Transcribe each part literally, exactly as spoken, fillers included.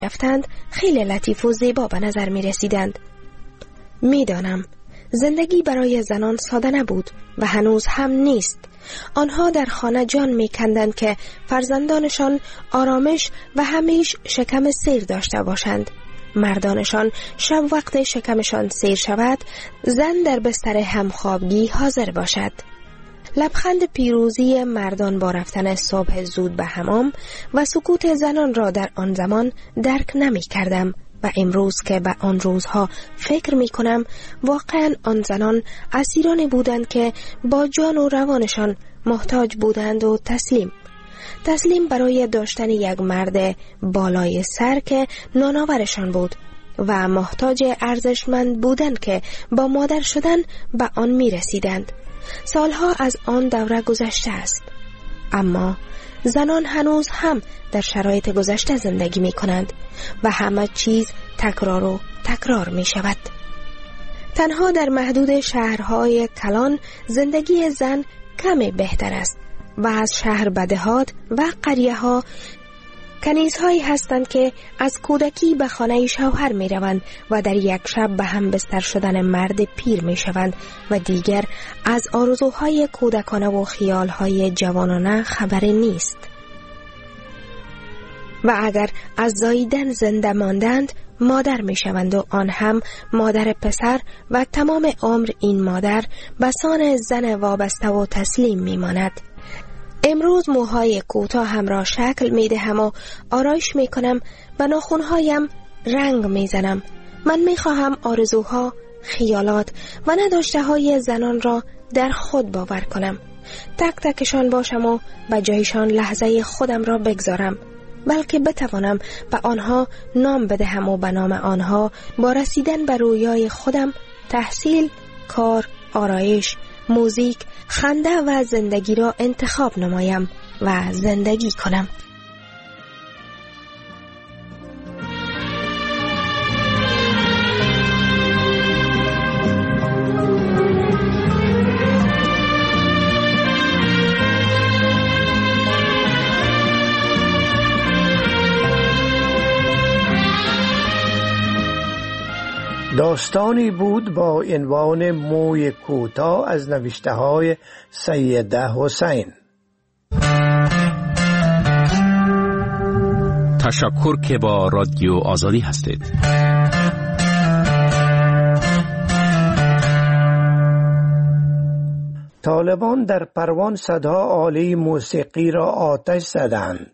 رفتند خیلی لطیف و زیبا به نظر می رسیدند. می دانم زندگی برای زنان ساده نبود و هنوز هم نیست. آنها در خانه جان می کندند که فرزندانشان آرامش و همیش شکم سیر داشته باشند. مردانشان شب وقت شکمشان سیر شود، زن در بستر همخوابگی حاضر باشد. لبخند پیروزی مردان با رفتن صبح زود به حمام و سکوت زنان را در آن زمان درک نمی کردم و امروز که به آن روزها فکر می کنم واقعا آن زنان اسیرانی بودند که با جان و روانشان محتاج بودند و تسلیم تسلیم برای داشتن یک مرد بالای سر که نانآورشان بود و محتاج ارزشمند بودند که با مادر شدن به آن می رسیدند. سالها از آن دوره گذشته است، اما زنان هنوز هم در شرایط گذشته زندگی می کنند و همه چیز تکرار و تکرار می شود. تنها در محدود شهرهای کلان زندگی زن کمی بهتر است و از شهر به دهات و قریه ها کنیزهایی هستند که از کودکی به خانه شوهر می روند و در یک شب به هم بستر شدن مرد پیر می شوند و دیگر از آرزوهای کودکانه و خیالهای جوانانه خبری نیست. و اگر از زاییدن زنده ماندند مادر می شوند و آن هم مادر پسر و تمام عمر این مادر به سان زن وابسته و تسلیم می ماند. امروز موهای کوتاه هم را شکل می دهم و آرایش می کنم، به ناخنهایم رنگ می زنم. من می خواهم آرزوها، خیالات و نداشته های زنان را در خود باور کنم. تک تکشان باشم و به جایشان لحظه خودم را بگذارم، بلکه بتوانم به آنها نام بدهم و به نام آنها با رسیدن به رویای خودم تحصیل، کار، آرایش، موزیک، خنده و زندگی را انتخاب نمایم و زندگی کنم. داستانی بود با عنوان موی کوتاه از نوشته های سیده حسین. تشکر که با رادیو آزادی هستید. طالبان در پروان صدها آله موسیقی را آتش زدند.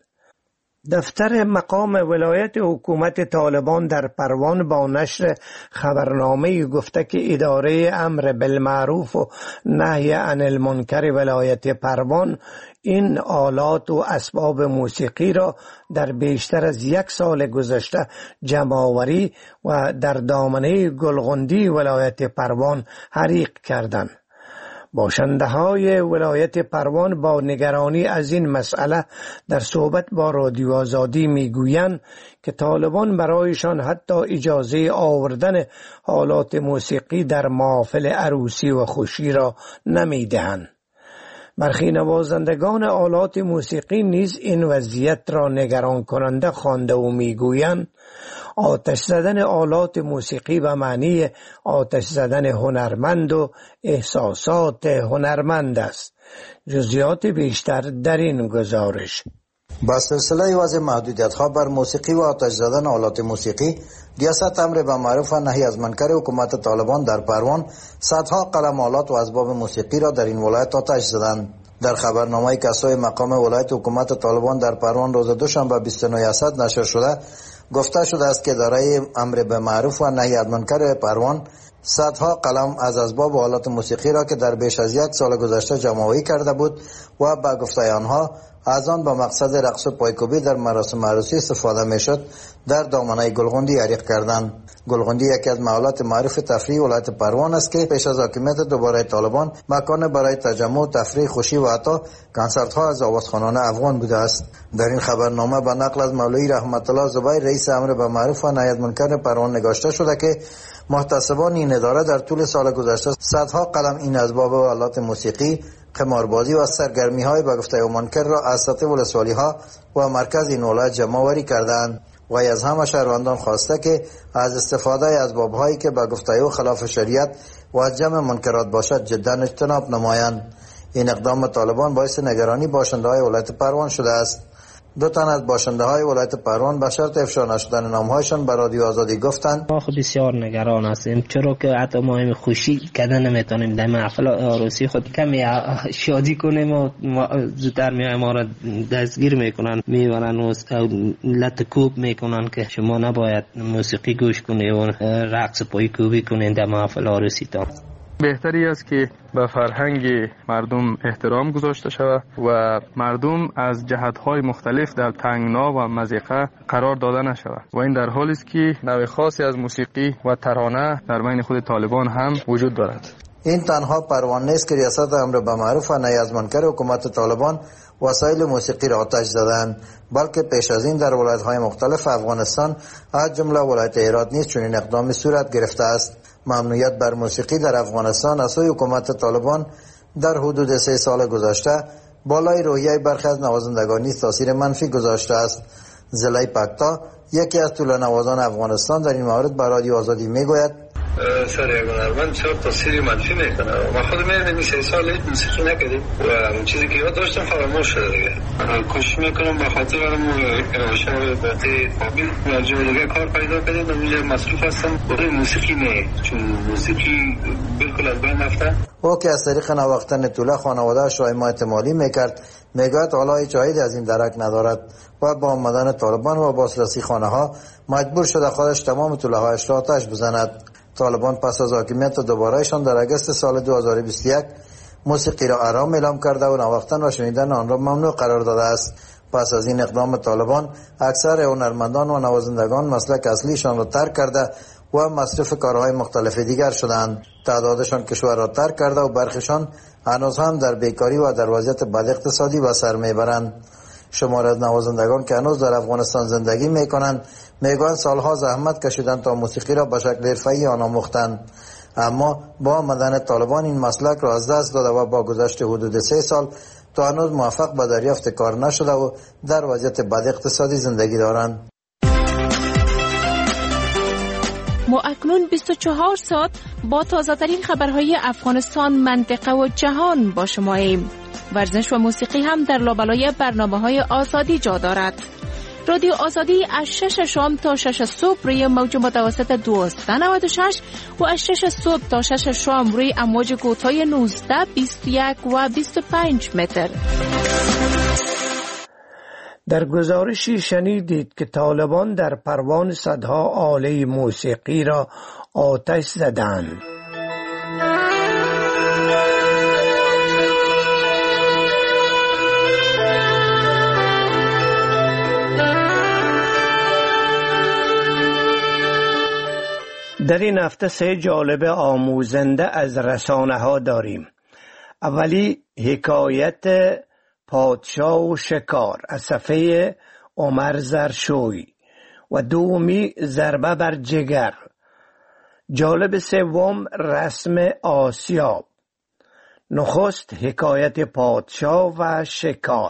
دفتر مقام ولایت حکومت طالبان در پروان با نشر خبرنامه گفته که اداره امر بالمعروف و نهی عن المنکر ولایت پروان این آلات و اسباب موسیقی را در بیشتر از یک سال گذشته جمع‌آوری و در دامنه گلغندی ولایت پروان حریق کردند. باشنده های ولایت پروان با نگرانی از این مسئله در صحبت با رادیو آزادی میگویند که طالبان برایشان حتی اجازه آوردن آلات موسیقی در محافل عروسی و خوشی را نمیدهند. برخی نوازندگان آلات موسیقی نیز این وضعیت را نگران کننده خوانده و میگویند آتش زدن آلات موسیقی به معنی آتش زدن هنرمند و احساسات هنرمند است. جزئیات بیشتر در این گزارش. با سلسله وضع محدودیت ها بر موسیقی و آتش زدن آلات موسیقی، ریاست امر بالمعروف و نهی از منکر حکومت طالبان در پروان صدها قلم آلات و اسباب موسیقی را در این ولایت آتش زدند. در خبرنامه کسای مقام ولایت حکومت طالبان در پروان روز دوشنبه بیست و نه اسد نشر شده گفته شده است که اداره امر بالمعروف و نهی از منکر پروان صدها قلم از اسباب و آلات موسیقی را که در بیش از یک سال گذشته جمع‌آوری کرده بود و با گفته آنها از آن با مقصد رقص و پایکوبی در مراسم عروسی استفاده میشد در دامنه گلغندی حریق کردند. گلغندی یکی از محلات معروف تفریحی ولایت پروان است که پیش از حاکمیت دوباره طالبان مکان برای تجمع، تفریح، خوشی و حتی کنسرت ها از آوازخوانان افغان بوده است. در این خبرنامه با نقل از مولوی رحمت الله زبیر رئیس امر بالمعروف و نهی از منکر پروان نگاشته شده که محتسبان این اداره در طول سال گذشته صدها قلم این اسباب و آلات موسیقی، قماربازی و سرگرمی های به گفته منکر را از سطح ولسوالی ها و مرکز این ولایت جمع آوری کردند. وی از همه شهروندان خواسته که از استفاده از اسباب‌هایی که به گفته او خلاف شریعت و جمع منکرات باشد جدا اجتناب نمایند. این اقدام طالبان باعث نگرانی باشنده های ولایت پروان شده است. دو تن از باشنده های ولایت پروان به شرط افشا نشدن نامهایشان به رادیو آزادی گفتند ما خود بسیار نگران هستیم، چرا که حتی ما هم خوشی کردن نمیتونیم در محفل عروسی خود کمی شادی کنیم و زودتر میایم ما را دستگیر میکنن، میبرن و لط کوب میکنن که شما نباید موسیقی گوش کنید و رقص پای کوبی کنید در محفل عروسی تا. بهتری است که به فرهنگ مردم احترام گذاشته شود و مردم از جهت‌های مختلف در تنگنا و مضیقه قرار داده نشود و این در حالی است که نوع خاصی از موسیقی و ترانه در بین خود طالبان هم وجود دارد. این تنها پروان نیست که ریاست امر به معروف و نهی از منکر حکومت طالبان وسایل موسیقی را آتش زدند، بلکه پیش از این در ولایت‌های مختلف افغانستان از جمله ولایت هرات نیز چنین اقدامی صورت گرفته است. ممنوعیت بر موسیقی در افغانستان از سوی حکومت طالبان در حدود سه سال گذشته بالای روحیه برخی از نوازندگان نیز تاثیر منفی گذاشته است. زلای پکتا یکی از طلوع‌نوازان افغانستان در این مورد به رادیو آزادی میگوید سر یک هنرمند چرا تاثیر منفی میکنه. ما خود می‌بینیم سه سال هیچ موسیقی نکردیم و چیزی که یاد داشتم فراموش شده دیگه. کوشش میکنم به خاطر اون شهر باطی قابل در جای دیگه کار پیدا کنیم و اونجا مصروف هستم. برای موسیقی نه، چون موسیقی بالکل از بین رفته. او که از طریق نواختن طوله خانواده‌اش را حمایت مالی میکرد میگوید حالا هیچ عایدی از این درک ندارد و با آمدن طالبان و بازرسی خانه ها مجبور شده خودش تمام طوله هایش را آتش بزند. طالبان پس از حاکمیت دوبارهشان در اگست سال دو هزار و بیست و یک موسیقی را حرام اعلام کرده و نواختن و شنیدن آن را ممنوع قرار داده است. پس از این اقدام طالبان اکثر هنرمندان و نوازندگان مسلک اصلیشان را ترک کرده و مصرف کارهای مختلف دیگر شدند. تعدادشان کشور را ترک کرده و برخیشان هنوز هم در بیکاری و در وضعیت بد اقتصادی به سر میبرند. شمار از نوازندگان که هنوز در افغانستان زندگی میکنند میگویند سالها زحمت کشیدند تا موسیقی را به شکل حرفه‌ای آن آموختند، اما با آمدن طالبان این مسلک را از دست داده و با گذشت حدود سه سال تا هنوز موفق به دریافت کار نشده و در وضعیت بد اقتصادی زندگی دارند. ما اکنون بیست و چهار ساعت با تازه‌ترین خبرهای افغانستان، منطقه و جهان با شما ایم. ورزش و موسیقی هم در لابلای برنامه‌های آزادی جا دارد. رادیو آزادی از شش شام تا شش صبح روی موج متوسط دویست و نود و شش و از شش صبح تا شش شام روی امواج کوتاه نوزده، بیست و یک و بیست و پنج متر. در گزارشی شنیدید که طالبان در پروان صدها آله موسیقی را آتش زدند. در این هفته سه جالب آموزنده از رسانه ها داریم. اولی حکایت پادشاه و شکار از صفحه عمر زرشوی و دومی ضربه بر جگر. جالب سوم رسم آسیاب. نخست حکایت پادشاه و شکار.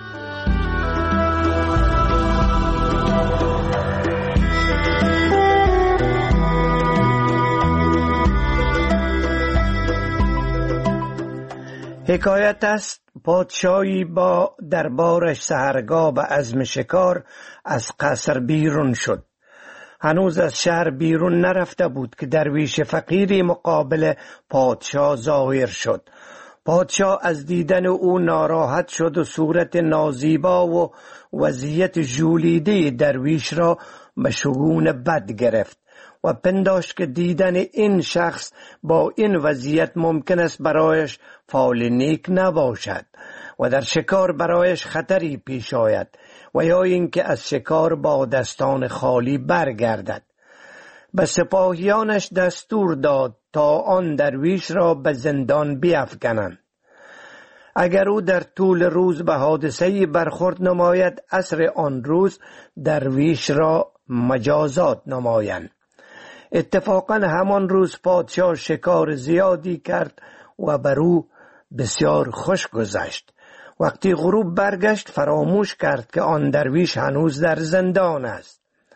حکایت است پادشاهی با دربارش سحرگاه به عزم شکار از قصر بیرون شد. هنوز از شهر بیرون نرفته بود که درویش فقیری مقابل پادشاه ظاهر شد. پادشاه از دیدن او ناراحت شد و صورت نازیبا و وضعیت ژولیده درویش را به شگون بد گرفت و پنداشت که دیدن این شخص با این وضعیت ممکن است برایش فال نیک نباشد و در شکار برایش خطری پیش آید و یا اینکه از شکار با دستان خالی برگردد. به سپاهیانش دستور داد تا آن درویش را به زندان بیفکنند. اگر او در طول روز به حادثه‌ای برخورد نماید، عصر آن روز درویش را مجازات نمایند. اتفاقا همان روز پادشاه شکار زیادی کرد و بر او بسیار خوش گذشت. وقتی غروب برگشت فراموش کرد که آن درویش هنوز در زندان است.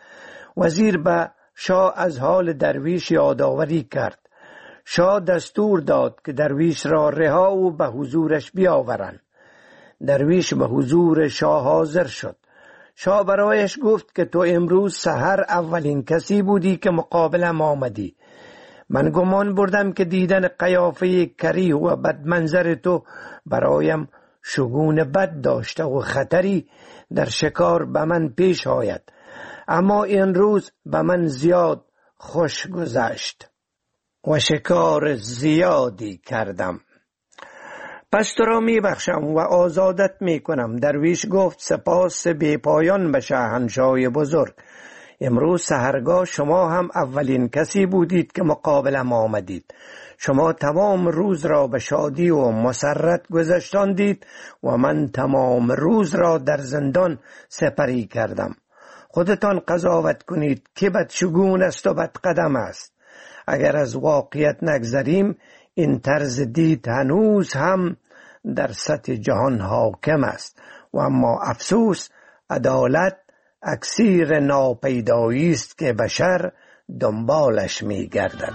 وزیر به شاه از حال درویش یادآوری کرد. شاه دستور داد که درویش را رها و به حضورش بیاورند. درویش به حضور شاه حاضر شد. شاه برایش گفت که تو امروز سحر اولین کسی بودی که مقابلم آمدی. من گمان بردم که دیدن قیافه کریه و بدمنظر تو برایم شگون بد داشته و خطری در شکار به من پیش آید، اما این روز به من زیاد خوش گذشت و شکار زیادی کردم. پس تو را می بخشم و آزادت می کنم. درویش گفت سپاس بی پایان به شاهنشاه بزرگ. امروز سحرگاه شما هم اولین کسی بودید که مقابلم آمدید. شما تمام روز را به شادی و مسرت گذشتاندید و من تمام روز را در زندان سپری کردم. خودتان قضاوت کنید که بدشگون است و بدقدم است. اگر از واقعیت نگذریم این طرز دید هنوز هم در سطح جهان حاکم است و اما افسوس عدالت اکسیر ناپیدایی است که بشر دنبالش می گردد.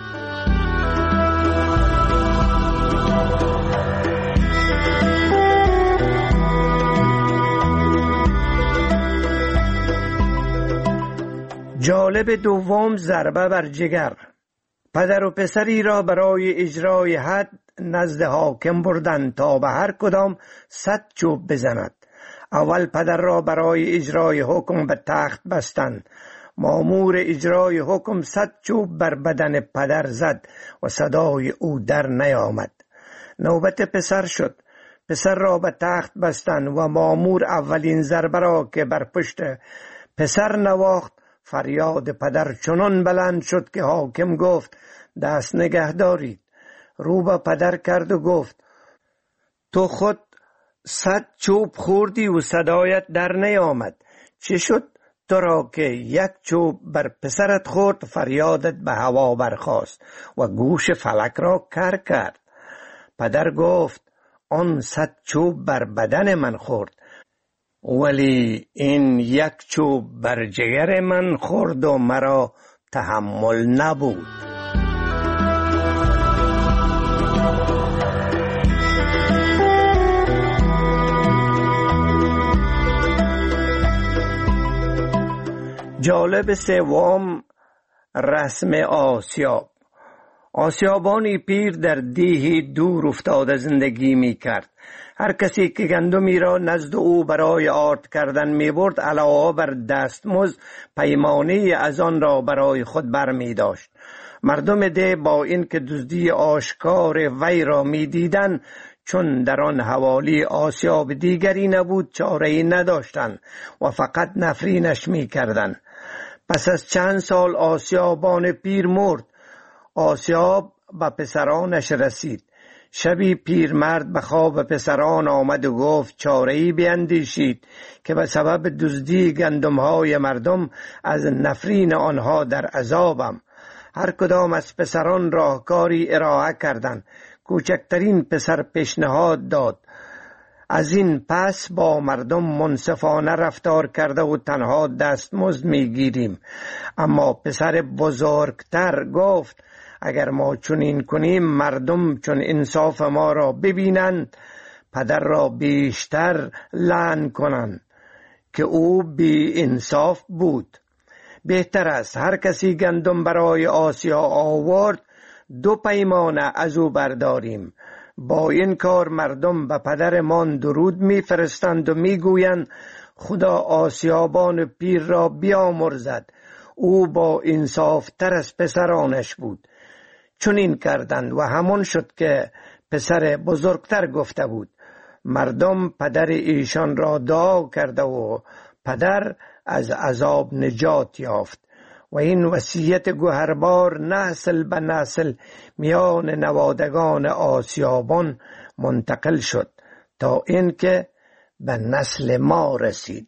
جالب دوم ضربه بر جگر. پدر و پسری را برای اجرای حد نزد حاکم بردند تا به هر کدام صد چوب بزند. اول پدر را برای اجرای حکم به تخت بستند. مامور اجرای حکم صد چوب بر بدن پدر زد و صدای او در نیامد. نوبت پسر شد. پسر را به تخت بستند و مامور اولین ضربه را که بر پشت پسر نواخت، فریاد پدر چنان بلند شد که حاکم گفت دست نگه دارید. رو به پدر کرد و گفت تو خود صد چوب خوردی و صدایت در نیامد. چه شد تو را که یک چوب بر پسرت خورد فریادت به هوا برخاست و گوش فلک را کر کرد؟ پدر گفت آن صد چوب بر بدن من خورد، ولی این یک چوب بر جگر من خورد و مرا تحمل نبود. جالب سوم رسم آسیاب. آسیابانی پیر در دیهی دور افتاده زندگی می کرد. هر کسی که گندمی را نزد او برای آرد کردن می برد علاوه بر دستمزد پیمانه از آن را برای خود بر می داشت. مردم ده با این که دزدی آشکار وی را می دیدن، چون در آن حوالی آسیاب دیگری نبود چاره‌ای نداشتند و فقط نفرینش می کردن. پس از چند سال آسیابان پیر مرد. آسیاب به پسرانش رسید. شبی پیرمرد به خواب پسران آمد و گفت چاره‌ای بیندیشید که به سبب دزدی گندم‌های مردم از نفرین آنها در عذابم. هر کدام از پسران راهکاری ارائه کردند. کوچکترین پسر پیشنهاد داد از این پس با مردم منصفانه رفتار کرده و تنها دستمزد میگیریم. اما پسر بزرگتر گفت اگر ما چنین کنیم مردم چون انصاف ما را ببینند پدر را بیشتر لعن کنند که او بی انصاف بود. بهتر است هر کسی گندم برای آسیا آورد دو پیمانه از او برداریم. با این کار مردم به پدرمان درود میفرستند و میگویند خدا آسیابان پیر را بیامرزد، او با انصاف تر از پسرانش بود. چون این کردند و همون شد که پسر بزرگتر گفته بود. مردم پدر ایشان را دعا کرده و پدر از عذاب نجات یافت و این وصیت گوهربار نسل به نسل میان نوادگان آسیابان منتقل شد تا اینکه به نسل ما رسید.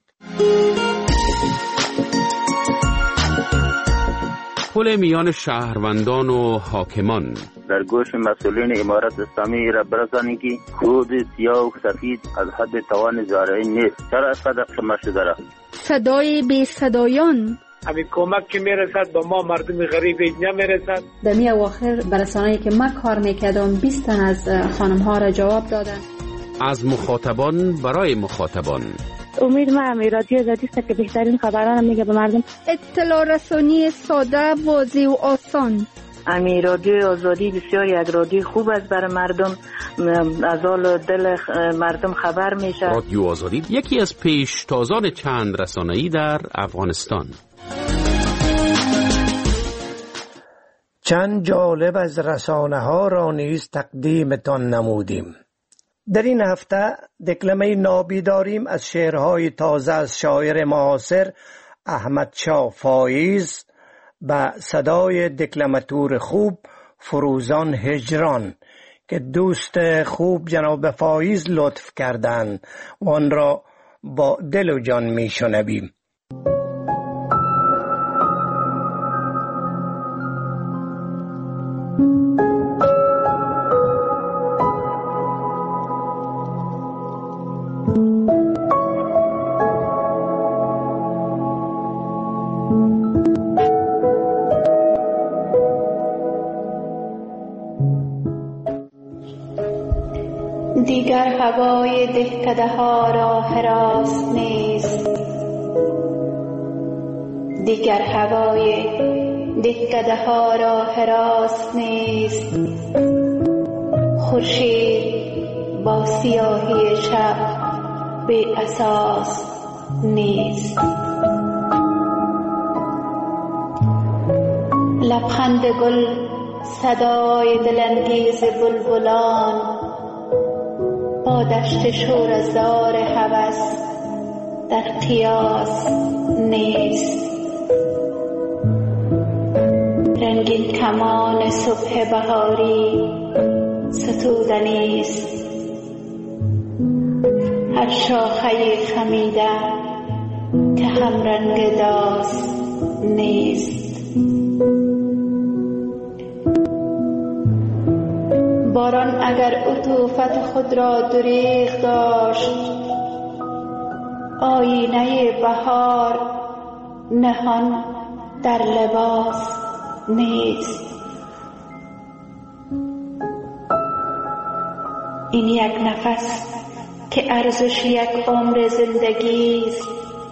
پل میان شهروندان و حاکمان. در گوش مسئولین امارت اسلامی را برسانید که کود سیاه و سفید از حد توان زارعین نیست. چرا قدر شما شده را؟ صدای بی صدایان همین کمک که میرسد به ما مردم غریب نمیرسد. در می اواخر برسانه‌ای که من کار میکردم بیست تن از خانم ها را جواب دادن. از مخاطبان برای مخاطبان. امید ما همی رادیو آزادی است که بهترین خبران میگه به مردم. اطلاع رسانی ساده، واضح و آسان. امی رادیو آزادی بسیار یک رادیو خوب است برای مردم، از حال دل مردم خبر میشه. رادیو آزادی یکی از پیشتازان چند رسانه‌ای در افغانستان. چند جالب از رسانه ها را نیز تقدیمتان نمودیم. در این هفته دکلمه نابی داریم از شعرهای تازه از شاعر معاصر احمد شاه فایز به صدای دکلماتور خوب فروزان هجران که دوست خوب جناب فایز لطف کردند و آن را با دل و جان می شنویم. دیگر هوای دهکده ها را حراس نیست، دیگر هوای دهکده ها را حراس نیست. خورشید با سیاهی شب بی اساس نیست. لبخند گل صدای دلانگیز بلبلان با دشت شوره‌زار هوس در قیاس نیست. رنگین کمان صبح بهاری ستودنی است، هر شاخه خمیده که هم رنگ داس نیست. باران اگر عطوفت خود را دریغ داشت، آینه بهار نهان در لباس نیست. این یک نفس که ارزش یک عمر زندگی است،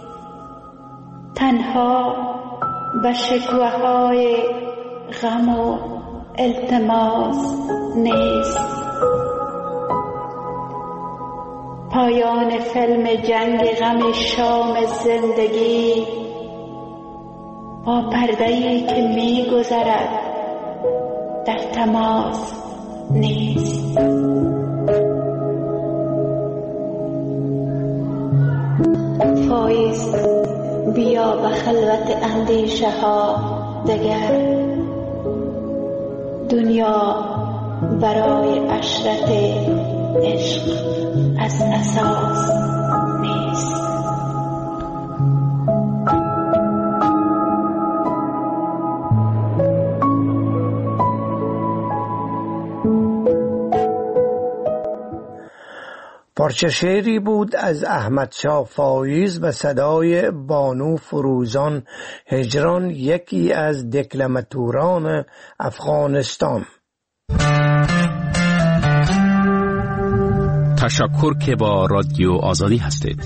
تنها به شکوه‌های غم و التماس نیست. پایان فیلم جنگ غم شام زندگی با پرده‌ای که می گذرد در تماس نیست. فایز بیا به خلوت اندیشه ها دگر، دنیا برای عشرت عشق از اساس نیست. پارچه شعری بود از احمد شاه فایز به صدای بانو فروزان هجران، یکی از دکلماتوران افغانستان. تشکر که با رادیو آزادی هستید.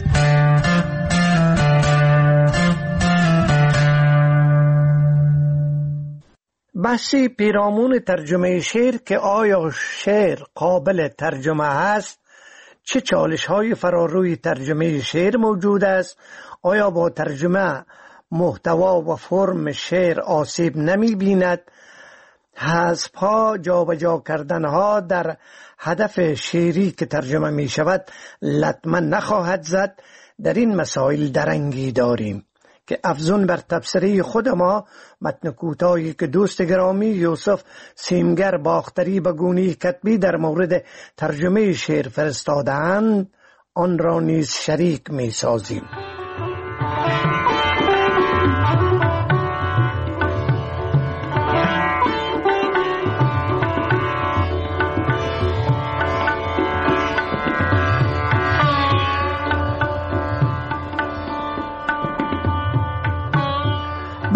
بحثی پیرامون ترجمه شعر که آیا شعر قابل ترجمه هست، چه چالش های فراروی ترجمه شعر موجود است، آیا با ترجمه محتوا و فرم شعر آسیب نمی بیند، حذف ها جابجا کردن ها در هدف شعری که ترجمه می شود لطمه نخواهد زد. در این مسائل درنگی داریم که افزون بر تبصره خود ما متن کوتاهی که دوست گرامی یوسف سیمگر باختری به گونه کتبی در مورد ترجمه شعر فرستادند، آن را نیز شریک می سازیم.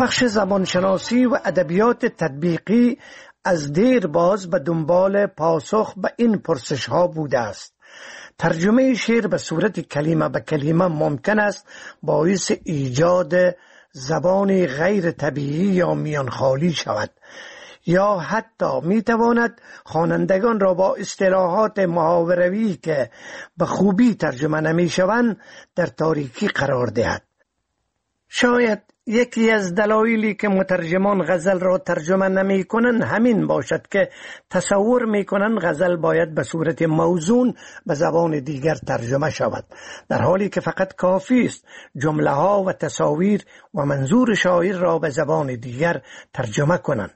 بخش زبانشناسی و ادبیات تطبیقی از دیر باز به دنبال پاسخ به این پرسش ها بوده است. ترجمه شعر به صورت کلمه به کلمه ممکن است باعث ایجاد زبانی غیر طبیعی یا میانخالی شود، یا حتی می تواند خوانندگان را با اصطلاحات محاوره‌ای که به خوبی ترجمه نمی شوند در تاریکی قرار دهد. شاید یکی از دلایلی که مترجمان غزل را ترجمه نمی کنند همین باشد که تصور می کنند غزل باید به صورت موزون به زبان دیگر ترجمه شود، در حالی که فقط کافی است جمله ها و تصاویر و منظور شاعر را به زبان دیگر ترجمه کنند.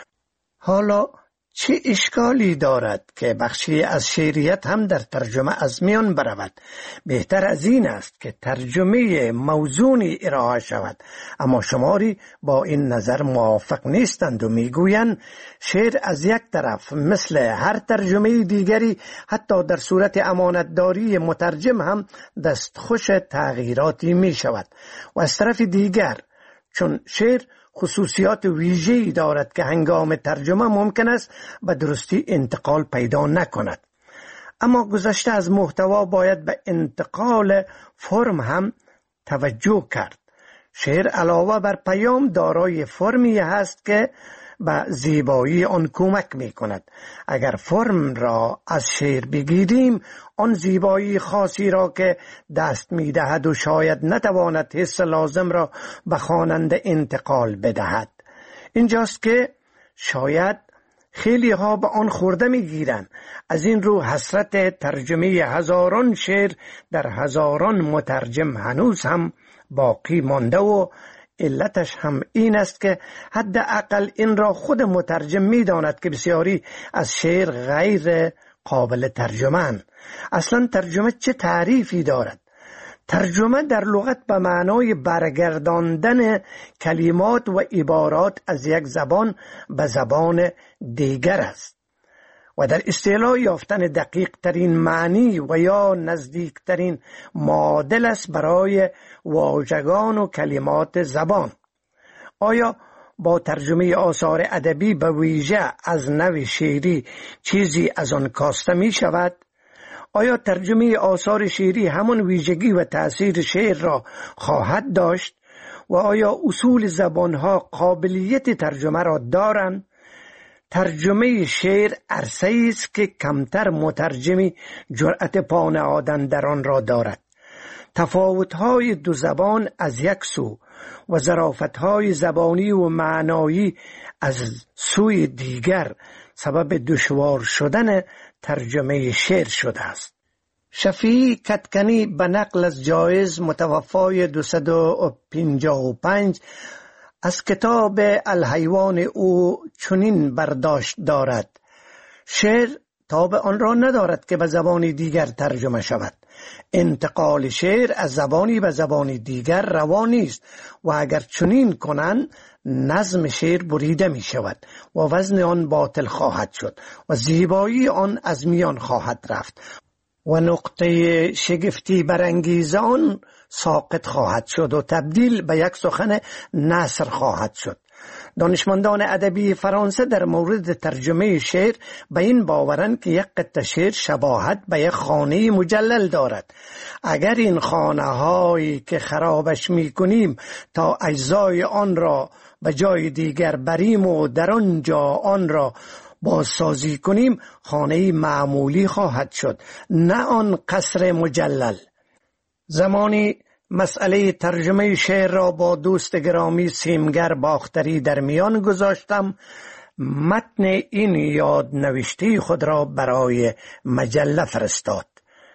حالا چه اشکالی دارد که بخشی از شعریت هم در ترجمه از میان برود؟ بهتر از این است که ترجمه موزونی ارائه شود، اما شماری با این نظر موافق نیستند و میگویند شعر از یک طرف مثل هر ترجمه دیگری حتی در صورت امانتداری مترجم هم دستخوش تغییراتی می شود، و از طرف دیگر چون شعر خصوصیات ویژه‌ای دارد که هنگام ترجمه ممکن است به درستی انتقال پیدا نکند. اما گذشته از محتوا باید به انتقال فرم هم توجه کرد. شعر علاوه بر پیام دارای فرمی هست که به زیبایی آن کمک می کند. اگر فرم را از شعر بگیریم، آن زیبایی خاصی را که دست می دهد و شاید نتواند حس لازم را به خواننده انتقال بدهد. اینجاست که شاید خیلی ها به آن خورده می گیرند. از این رو حسرت ترجمه هزاران شعر در هزاران مترجم هنوز هم باقی مانده و علتش هم این است که حداقل این را خود مترجم می داند که بسیاری از شعر غیر قابل ترجمه. اصلا ترجمه چه تعریفی دارد؟ ترجمه در لغت به معنای برگرداندن کلمات و عبارات از یک زبان به زبان دیگر است و در اصطلاح یافتن دقیق ترین معنی و یا نزدیک ترین معادل است برای واژگان و کلمات زبان. آیا با ترجمه آثار ادبی به ویژه از نوع شعری چیزی از آن کاسته می شود؟ آیا ترجمه آثار شعری همان ویژگی و تأثیر شعر را خواهد داشت؟ و آیا اصول زبانها قابلیت ترجمه را دارند؟ ترجمه شعر عرصه‌ای است که کمتر مترجمی جرأت پا نهادن در آن را دارد. تفاوت‌های دو زبان از یک سو و ظرافت‌های زبانی و معنایی از سوی دیگر سبب دشوار شدن ترجمه شعر شده است. شفیعی کدکنی به نقل از جایز متوفای دویست و پنجاه و پنج از کتاب الحیوان او چنین برداشت دارد: شعر تاب آن را ندارد که به زبان دیگر ترجمه شود. انتقال شعر از زبانی به زبان دیگر روا نیست و اگر چنین کنند نظم شعر بریده می شود و وزن آن باطل خواهد شد و زیبایی آن از میان خواهد رفت و نقطه شگفتی برانگیز آن ساقط خواهد شد و تبدیل به یک سخن نثر خواهد شد. دانشمندان ادبی فرانسه در مورد ترجمه شعر به این باورند که یک قطعه شعر شباهت به یک خانه مجلل دارد. اگر این خانه هایی که خرابش می کنیم تا اجزای آن را به جای دیگر بریم و در آنجا آن را بازسازی کنیم، خانه معمولی خواهد شد، نه آن قصر مجلل. زمانی مسئله ترجمه شعر را با دوست گرامی سیمگر باختری در میان گذاشتم. متن این یاد نوشته خود را برای مجله فرستاد.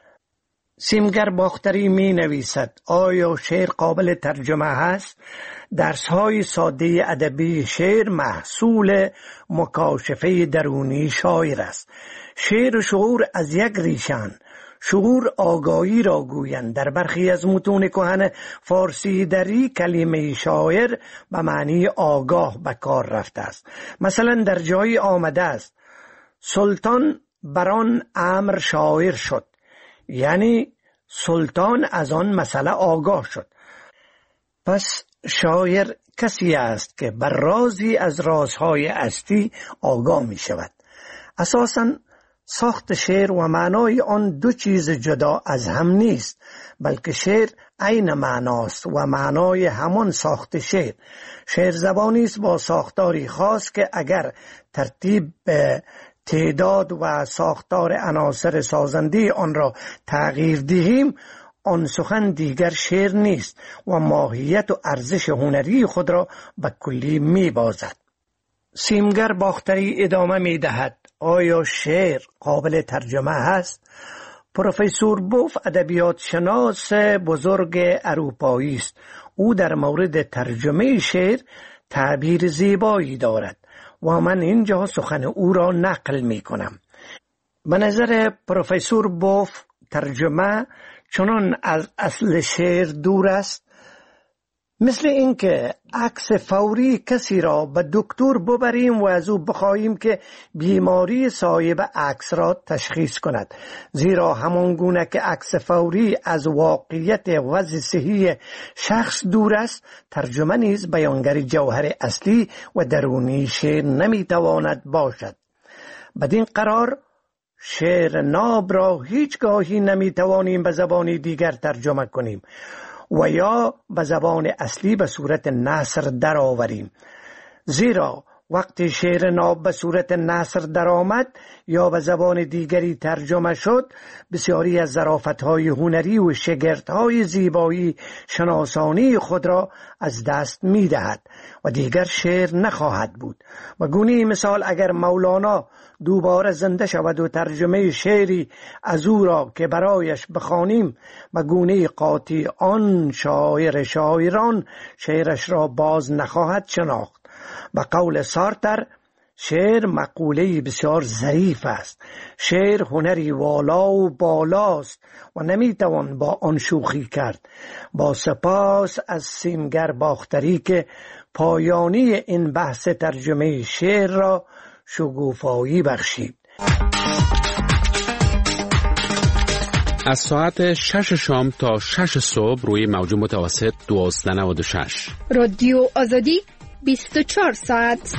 سیمگر باختری می نویسد: آیا شعر قابل ترجمه هست؟ درس‌های ساده ادبی شعر محصول مکاشفه درونی شاعر است. شعر و شعور از یک ریشن. شعور آگاهی را گویند. در برخی از متون کهن فارسی دری کلمه شاعر به معنی آگاه به کار رفته است. مثلا در جایی آمده است: سلطان بران امر شاعر شد، یعنی سلطان از آن مسئله آگاه شد. پس شاعر کسی است که بر رازی از رازهای هستی آگاه می شود. اساساً ساخت شعر و معنای آن دو چیز جدا از هم نیست، بلکه شعر عین معناست و معنای همان ساخت شعر. شعر زبانی است با ساختاری خاص که اگر ترتیب به تعداد و ساختار عناصر سازنده آن را تغییر دهیم، آن سخن دیگر شعر نیست و ماهیت و ارزش هنری خود را به کلی می بازد. سیمگر باختری ادامه می دهد: آیا شعر قابل ترجمه هست؟ پروفسور بوف ادبیات شناس بزرگ اروپایی است. او در مورد ترجمه شعر تعبیر زیبایی دارد و من اینجا سخن او را نقل می کنم. به نظر پروفسور بوف ترجمه چنان از اصل شعر دور است مثل اینکه عکس فوری کسی را به دکتر ببریم و از او بخواهیم که بیماری صاحب عکس را تشخیص کند، زیرا همان گونه که عکس فوری از واقعیت وضع صحی شخص دور است، ترجمه نیز بیانگر جوهر اصلی و درونی شعر نمیتواند باشد. بدین قرار شعر ناب را هیچگاهی نمیتوانیم به زبان دیگر ترجمه کنیم و یا به زبان اصلی به صورت نثر درآوریم، زیرا وقتی شعر ناب به صورت نثر درآمد یا به زبان دیگری ترجمه شد، بسیاری از ظرافت‌های هنری و شگردهای زیبایی شناسانی خود را از دست می‌دهد و دیگر شعر نخواهد بود. و گونه مثال اگر مولانا دوباره زنده شود و ترجمه شعری از او را که برایش بخوانیم، به گونه قاطی آن شاعر شاعران شعرش را باز نخواهد شناخت. به قول سارتر، شعر مقوله بسیار ظریف است. شعر هنری والا و بالاست و نمیتوان با آن شوخی کرد. با سپاس از سیمگر باختری که پایانی این بحث ترجمه شعر را شگوفایی بخشید. از ساعت شش شام تا شش صبح روی موج متوسط دویست و نود و شش رادیو آزادی بیست و چهار ساعت.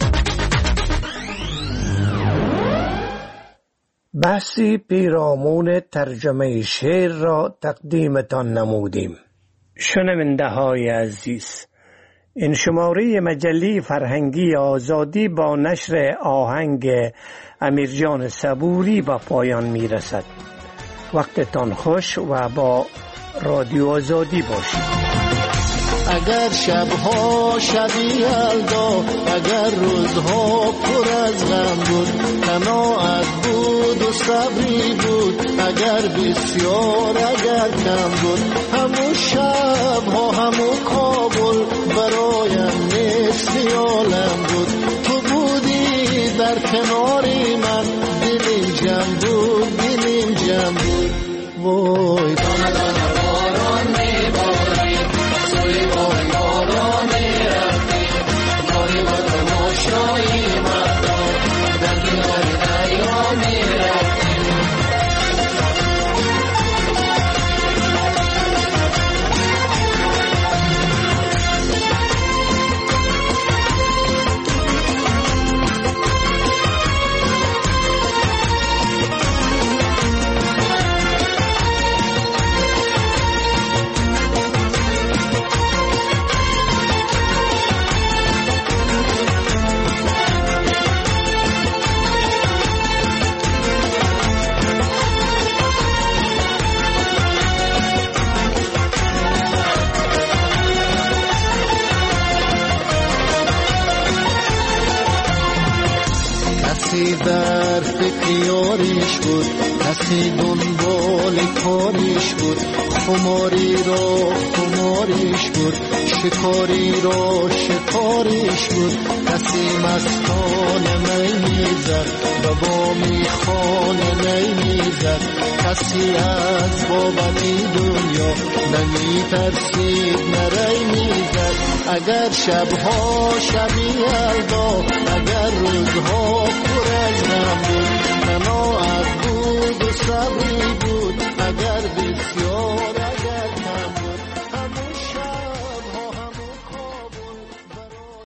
بحثی پیرامون ترجمه شعر را تقدیمتان نمودیم. شنونده های عزیز، این شماره مجله فرهنگی آزادی با نشر آهنگ امیرجان صبوری به پایان می رسد. وقتتان خوش و با رادیو آزادی باشید. اگر شبها شبی یلدا، اگر روزها پر از غم بود، قناعت بود و صبری بود، اگر بسیار اگر کم بود، همون شبها همون کابل برایم نصف عالم بود. تو بودی در کناری من، دلیم جمع بود دلیم جمع بود. وای دانه دانه باران میباری، سوی بای باران میرفتی، باری با تماشایی مردم در کنار دریا میرفتی. کسی در فکر یاریش بود، کسی دنبال کاریش بود، خماری را خماریش بود، شکاری را شکاریش بود. کسی مستانه می میزد و با میخانه می میزد، کسی از بابتی دنیا نمی ترسید نری میزد. اگر شبها شبی یلدا، اگر روزها پر از غم بود، قناعت بود و صبری بود، اگر بسیار